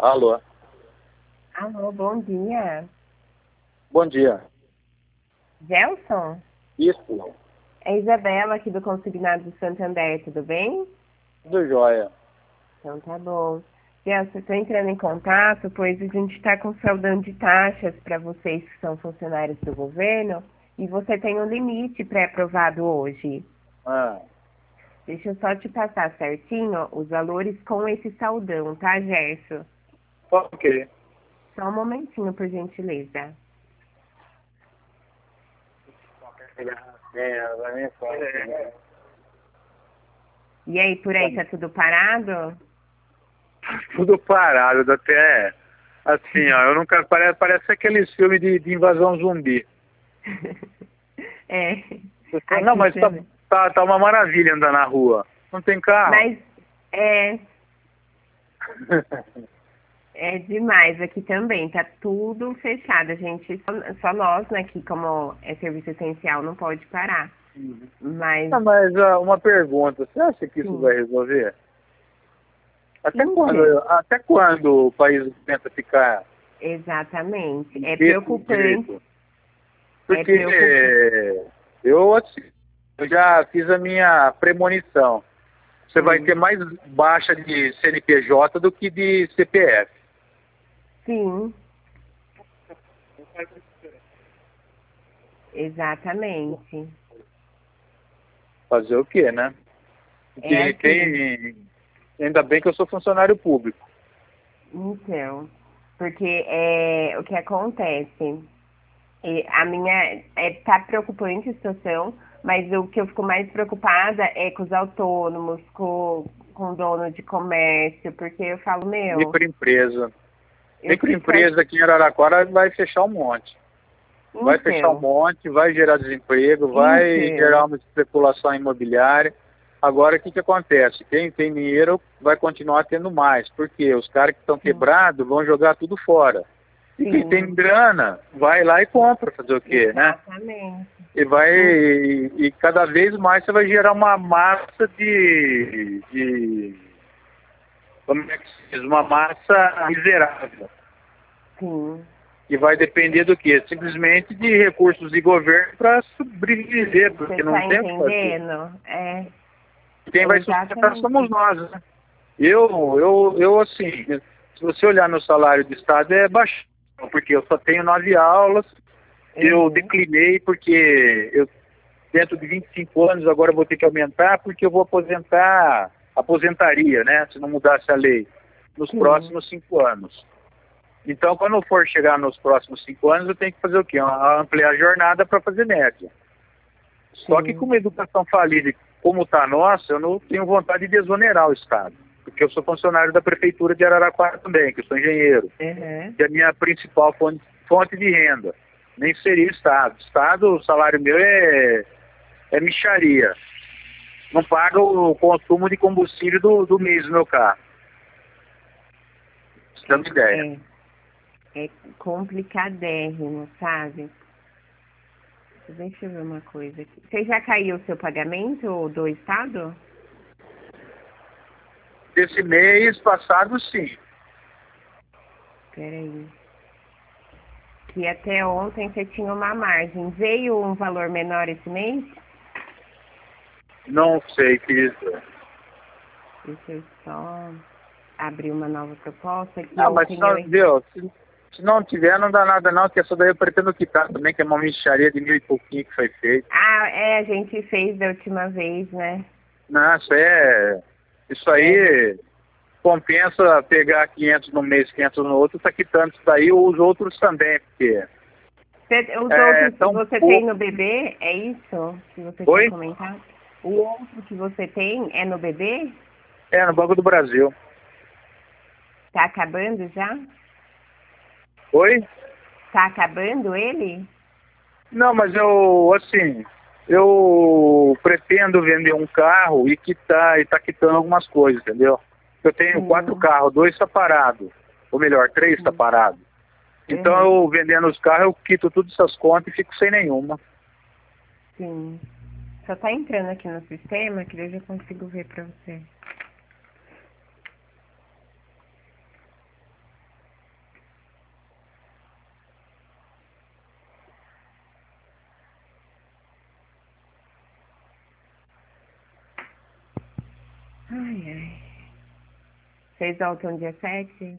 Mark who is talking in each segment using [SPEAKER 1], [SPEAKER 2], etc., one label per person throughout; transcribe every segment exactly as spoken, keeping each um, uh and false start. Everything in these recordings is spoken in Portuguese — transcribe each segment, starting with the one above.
[SPEAKER 1] Alô,
[SPEAKER 2] Alô, bom dia.
[SPEAKER 1] bom dia.
[SPEAKER 2] Gelson?
[SPEAKER 1] Isso,
[SPEAKER 2] É Isabela aqui do Consignado do Santander, tudo bem?
[SPEAKER 1] tudo jóia.
[SPEAKER 2] Então tá bom. Gelson, estou entrando em contato, pois a gente está com saudão de taxas para vocês que são funcionários do governo e você tem um limite pré-aprovado hoje.
[SPEAKER 1] Ah,
[SPEAKER 2] Deixa eu só te passar certinho os valores com esse saldão, tá, Gerson?
[SPEAKER 1] ok.
[SPEAKER 2] Só um momentinho, por gentileza.
[SPEAKER 1] É, vai me falar.
[SPEAKER 2] E aí, por aí, tá tudo parado?
[SPEAKER 1] Tudo parado, até assim, ó, eu nunca parece, parece aqueles filmes de, de invasão zumbi.
[SPEAKER 2] É,
[SPEAKER 1] Não,
[SPEAKER 2] aqui
[SPEAKER 1] mas tá,
[SPEAKER 2] também.
[SPEAKER 1] tá, tá uma maravilha andar na rua. Não tem carro.
[SPEAKER 2] Mas é, é demais aqui também, tá tudo fechado. A gente, só, só nós, né, que como é serviço essencial, não pode parar. Mas,
[SPEAKER 1] Não, mas ah, uma pergunta, você acha que isso
[SPEAKER 2] sim,
[SPEAKER 1] vai resolver? Até
[SPEAKER 2] então,
[SPEAKER 1] quando, até quando o país tenta ficar
[SPEAKER 2] exatamente. É
[SPEAKER 1] desse
[SPEAKER 2] preocupante,
[SPEAKER 1] jeito?
[SPEAKER 2] é
[SPEAKER 1] Porque
[SPEAKER 2] preocupante.
[SPEAKER 1] eu, assim, eu já fiz a minha premonição. Você vai ter
[SPEAKER 2] Sim,
[SPEAKER 1] mais baixa de C N P J do que de C P F.
[SPEAKER 2] sim, exatamente.
[SPEAKER 1] Fazer o quê, né?
[SPEAKER 2] É
[SPEAKER 1] Porque
[SPEAKER 2] assim,
[SPEAKER 1] tem. Ainda bem que eu sou funcionário público.
[SPEAKER 2] então, porque é o que acontece. E a minha é, tá preocupante a situação, mas o que eu fico mais preocupada é com os autônomos, com, com o dono de comércio, porque eu falo, meu,
[SPEAKER 1] Microempresa.
[SPEAKER 2] eu fico
[SPEAKER 1] Microempresa aqui em Araraquara vai fechar um monte. Vai fechar um
[SPEAKER 2] então,
[SPEAKER 1] monte, vai gerar desemprego, vai gerar
[SPEAKER 2] então,
[SPEAKER 1] uma especulação imobiliária. Agora, o que, que acontece? Quem tem dinheiro vai continuar tendo mais. Porque os caras que estão
[SPEAKER 2] sim,
[SPEAKER 1] quebrados vão jogar tudo fora. E quem tem
[SPEAKER 2] sim,
[SPEAKER 1] grana vai lá e compra, fazer o quê, né?
[SPEAKER 2] exatamente.
[SPEAKER 1] E vai
[SPEAKER 2] Hum,
[SPEAKER 1] e, e cada vez mais você vai gerar uma massa de, de como é que se diz? Uma massa miserável.
[SPEAKER 2] sim,
[SPEAKER 1] Que vai depender do quê? Simplesmente de recursos de governo para sobreviver,
[SPEAKER 2] você
[SPEAKER 1] porque não
[SPEAKER 2] tá
[SPEAKER 1] tem o que fazer.
[SPEAKER 2] entendendo? É,
[SPEAKER 1] Quem vai sustentar somos
[SPEAKER 2] exatamente.
[SPEAKER 1] nós, né? Eu, eu, eu assim, se você olhar meu salário de Estado é baixo, porque eu só tenho nove aulas, eu
[SPEAKER 2] Uhum,
[SPEAKER 1] declinei porque eu, dentro de vinte e cinco anos agora eu vou ter que aumentar porque eu vou aposentar, aposentaria, né? Se não mudasse a lei, nos
[SPEAKER 2] sim,
[SPEAKER 1] próximos cinco anos. Então, quando for chegar nos próximos cinco anos, eu tenho que fazer o quê? Ampliar a jornada para fazer média. Só que com
[SPEAKER 2] sim,
[SPEAKER 1] uma educação falida como está a nossa, eu não tenho vontade de exonerar o Estado. Porque eu sou funcionário da Prefeitura de Araraquara também, que eu sou engenheiro.
[SPEAKER 2] uhum,
[SPEAKER 1] Que é a minha principal fonte, fonte de renda. Nem seria o Estado. Estado, o salário meu é, é mixaria. Não paga o consumo de combustível do, do mês do meu carro. Você tem uma ideia.
[SPEAKER 2] é, é complicadérrimo, sabe? Deixa eu ver uma coisa aqui. Você já caiu o seu pagamento do Estado?
[SPEAKER 1] Esse mês passado, sim.
[SPEAKER 2] Peraí. Que até ontem você tinha uma margem. Veio um valor menor esse mês?
[SPEAKER 1] Não sei, querido.
[SPEAKER 2] Deixa eu só abrir uma nova proposta. Que
[SPEAKER 1] Não, mas
[SPEAKER 2] ontem
[SPEAKER 1] só,
[SPEAKER 2] eu...
[SPEAKER 1] viu, se, se não tiver, não dá nada não, que essa daí eu pretendo quitar também, que é uma mixaria de mil e pouquinho que foi feito.
[SPEAKER 2] Ah, é, a gente fez da última vez, né?
[SPEAKER 1] Não, isso é, isso
[SPEAKER 2] É, gente.
[SPEAKER 1] aí compensa pegar quinhentos no mês, quinhentos no outro, tá quitando isso daí, ou os outros também, porque
[SPEAKER 2] Você- os
[SPEAKER 1] é
[SPEAKER 2] outros
[SPEAKER 1] tão
[SPEAKER 2] você tem
[SPEAKER 1] pouco.
[SPEAKER 2] no bebê? É isso que você tinha
[SPEAKER 1] Oi?
[SPEAKER 2] comentado? O outro que você tem é no bebê?
[SPEAKER 1] É, no Banco do Brasil.
[SPEAKER 2] Tá acabando já?
[SPEAKER 1] Oi?
[SPEAKER 2] Tá acabando ele?
[SPEAKER 1] Não, mas eu, assim, eu pretendo vender um carro e quitar, e tá quitando algumas coisas, entendeu? Eu tenho quatro
[SPEAKER 2] Sim,
[SPEAKER 1] carros, dois está parado, ou melhor, três está
[SPEAKER 2] sim.
[SPEAKER 1] parado. Então
[SPEAKER 2] Uhum,
[SPEAKER 1] eu vendendo os carros, eu quito todas essas contas e fico sem nenhuma.
[SPEAKER 2] sim. Só tá entrando aqui no sistema que eu já consigo ver pra você. Ai, ai. Vocês voltam dia sete?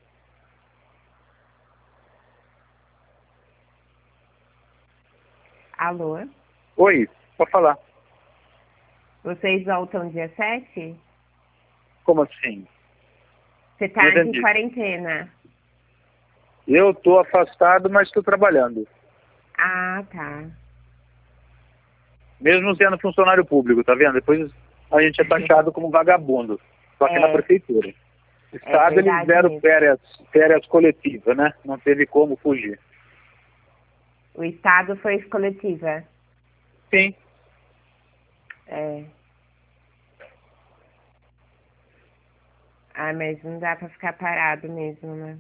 [SPEAKER 2] Alô?
[SPEAKER 1] Oi, pode falar.
[SPEAKER 2] Vocês voltam dia sete?
[SPEAKER 1] Como assim?
[SPEAKER 2] Você
[SPEAKER 1] Não
[SPEAKER 2] tá de
[SPEAKER 1] entendi.
[SPEAKER 2] quarentena.
[SPEAKER 1] Eu tô afastado, mas estou trabalhando.
[SPEAKER 2] Ah, tá.
[SPEAKER 1] Mesmo sendo funcionário público, tá vendo? Depois a gente é taxado como vagabundo. Só que
[SPEAKER 2] É.
[SPEAKER 1] na prefeitura. O Estado, eles
[SPEAKER 2] verdade
[SPEAKER 1] deram
[SPEAKER 2] mesmo.
[SPEAKER 1] férias, férias coletivas, né? Não teve como fugir.
[SPEAKER 2] O Estado foi coletiva.
[SPEAKER 1] Sim.
[SPEAKER 2] É. Ah, mas não dá pra ficar parado mesmo, né?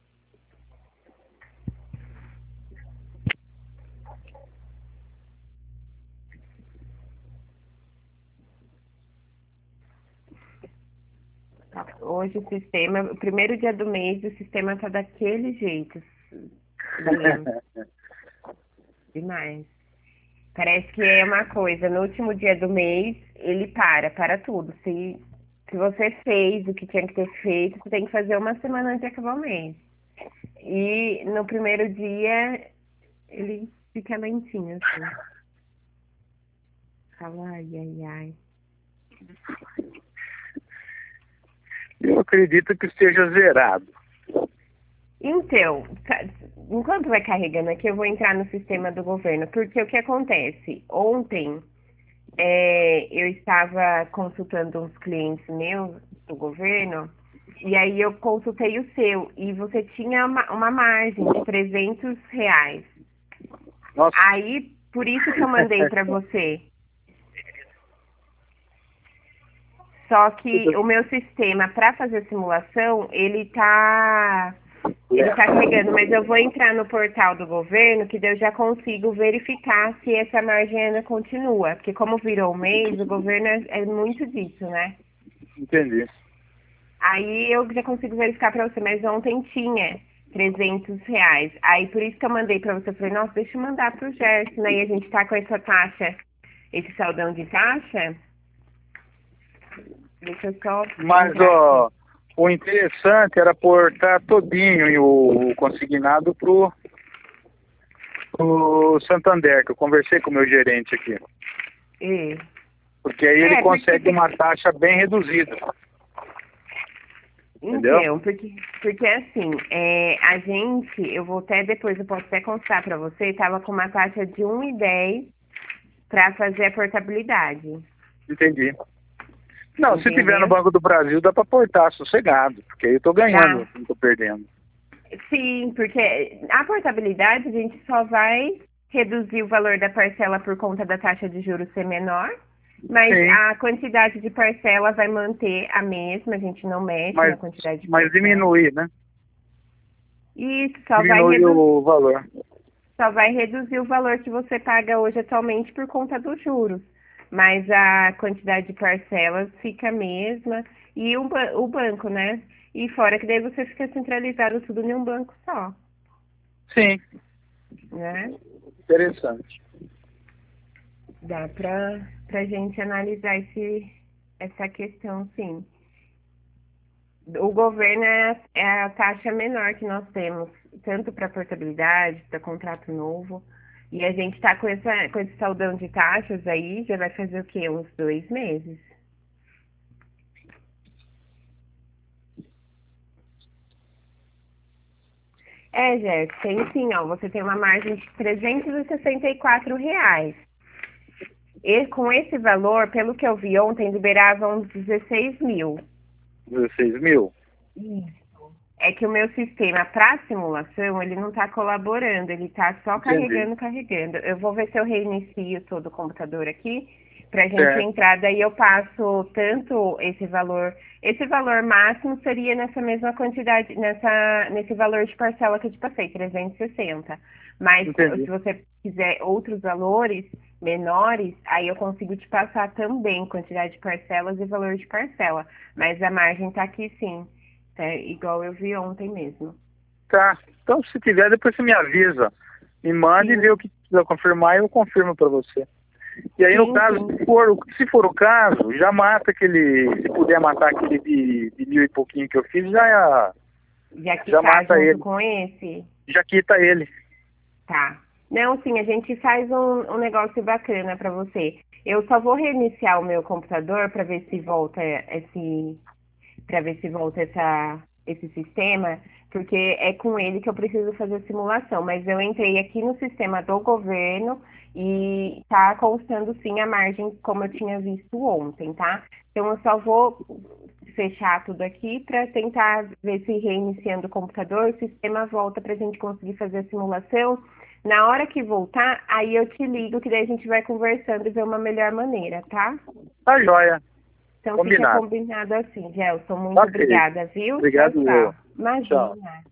[SPEAKER 2] Hoje o sistema, o primeiro dia do mês, o sistema tá daquele jeito. Lento demais. Parece que é uma coisa, no último dia do mês, ele para, para tudo. Se, se você fez o que tinha que ter feito, você tem que fazer uma semana antes de acabar o mês. E no primeiro dia, ele fica lentinho, assim. Fala, ai, ai, ai.
[SPEAKER 1] Eu acredito que esteja zerado.
[SPEAKER 2] Então, tá- enquanto vai carregando aqui, eu vou entrar no sistema do governo, porque o que acontece? Ontem, é, eu estava consultando uns clientes meus do governo, e aí eu consultei o seu, e você tinha uma, uma margem de trezentos reais.
[SPEAKER 1] Nossa.
[SPEAKER 2] Aí, por isso que eu mandei para você. Só que o meu sistema, para fazer a simulação, ele tá, ele tá carregando, mas eu vou entrar no portal do governo, que daí eu já consigo verificar se essa margem ainda continua. Porque como virou o mês, o governo é, é muito disso, né?
[SPEAKER 1] Entendi.
[SPEAKER 2] Aí eu já consigo verificar para você, mas ontem tinha trezentos reais. Aí por isso que eu mandei para você, eu falei, nossa, deixa eu mandar pro Gerson, aí a gente tá com essa taxa, esse saldão de taxa. Deixa eu só
[SPEAKER 1] Mas,
[SPEAKER 2] entrar aqui.
[SPEAKER 1] ó, o interessante era portar todinho o, o consignado pro, pro Santander, que eu conversei com o meu gerente aqui.
[SPEAKER 2] E,
[SPEAKER 1] Porque aí ele
[SPEAKER 2] é,
[SPEAKER 1] consegue
[SPEAKER 2] porque,
[SPEAKER 1] uma taxa bem reduzida. Entendeu?
[SPEAKER 2] então, porque, porque assim, é, a gente, eu vou até depois, eu posso até constar para você, estava com uma taxa de um e dez para fazer a portabilidade.
[SPEAKER 1] Entendi. Não, se tiver no
[SPEAKER 2] Entendeu?
[SPEAKER 1] Banco do Brasil, dá para portar sossegado, porque aí eu tô ganhando,
[SPEAKER 2] Dá.
[SPEAKER 1] não tô perdendo.
[SPEAKER 2] Sim, porque a portabilidade a gente só vai reduzir o valor da parcela por conta da taxa de juros ser menor, mas
[SPEAKER 1] Sim,
[SPEAKER 2] a quantidade de parcela vai manter a mesma, a gente não mexe na
[SPEAKER 1] mas,
[SPEAKER 2] quantidade de
[SPEAKER 1] mas
[SPEAKER 2] parcela.
[SPEAKER 1] diminuir, né?
[SPEAKER 2] E isso só vai
[SPEAKER 1] Diminui
[SPEAKER 2] reduzir.
[SPEAKER 1] o valor.
[SPEAKER 2] Só vai reduzir o valor que você paga hoje atualmente por conta dos juros. Mas a quantidade de parcelas fica a mesma. E o, ba- o banco, né? E fora que daí você fica centralizado tudo em um banco só,
[SPEAKER 1] Sim,
[SPEAKER 2] né?
[SPEAKER 1] interessante.
[SPEAKER 2] Dá pra, pra gente analisar esse, essa questão, sim. O governo é, é a taxa menor que nós temos, tanto para portabilidade, para contrato novo. E a gente está com, essa, com esse saldão de taxas aí, já vai fazer o quê? Uns dois meses. É, Jéssica, tem sim, ó. Você tem uma margem de trezentos e sessenta e quatro reais. E com esse valor, pelo que eu vi ontem, liberavam uns dezesseis mil.
[SPEAKER 1] dezesseis mil?
[SPEAKER 2] É que o meu sistema para simulação, ele não está colaborando, ele está só
[SPEAKER 1] Entendi.
[SPEAKER 2] carregando, carregando. Eu vou ver se eu reinicio todo o computador aqui, para a gente
[SPEAKER 1] Certo.
[SPEAKER 2] entrar, daí eu passo tanto esse valor, esse valor máximo seria nessa mesma quantidade, nessa, nesse valor de parcela que eu te passei, trezentos e sessenta. Mas
[SPEAKER 1] Entendi.
[SPEAKER 2] se você quiser outros valores menores, aí eu consigo te passar também quantidade de parcelas e valor de parcela. Mas a margem está aqui sim. É igual eu vi ontem mesmo.
[SPEAKER 1] Tá. Então, se tiver, depois você me avisa. Me manda e vê
[SPEAKER 2] Sim.
[SPEAKER 1] o que precisa confirmar e eu confirmo para você. E aí, no
[SPEAKER 2] Sim,
[SPEAKER 1] caso,
[SPEAKER 2] sim.
[SPEAKER 1] se for, se for o caso, já mata aquele, se puder matar aquele de, de mil e pouquinho que eu fiz, já,
[SPEAKER 2] Já que
[SPEAKER 1] já
[SPEAKER 2] tá
[SPEAKER 1] mata
[SPEAKER 2] junto
[SPEAKER 1] ele,
[SPEAKER 2] com esse?
[SPEAKER 1] já quita ele.
[SPEAKER 2] Tá. Não, sim, a gente faz um, um negócio bacana para você. Eu só vou reiniciar o meu computador para ver se volta esse, para ver se volta essa, esse sistema, porque é com ele que eu preciso fazer a simulação. Mas eu entrei aqui no sistema do governo e está constando sim a margem como eu tinha visto ontem, tá? Então eu só vou fechar tudo aqui para tentar ver se reiniciando o computador o sistema volta para a gente conseguir fazer a simulação. Na hora que voltar, aí eu te ligo, que daí a gente vai conversando e ver uma melhor maneira, tá?
[SPEAKER 1] Tá joia.
[SPEAKER 2] Então fica
[SPEAKER 1] Combinado.
[SPEAKER 2] combinado assim, Gelson. Muito
[SPEAKER 1] Ok.
[SPEAKER 2] obrigada, viu? Tchau,
[SPEAKER 1] Obrigado, eu.
[SPEAKER 2] tchau.
[SPEAKER 1] Tchau.
[SPEAKER 2] Imagina.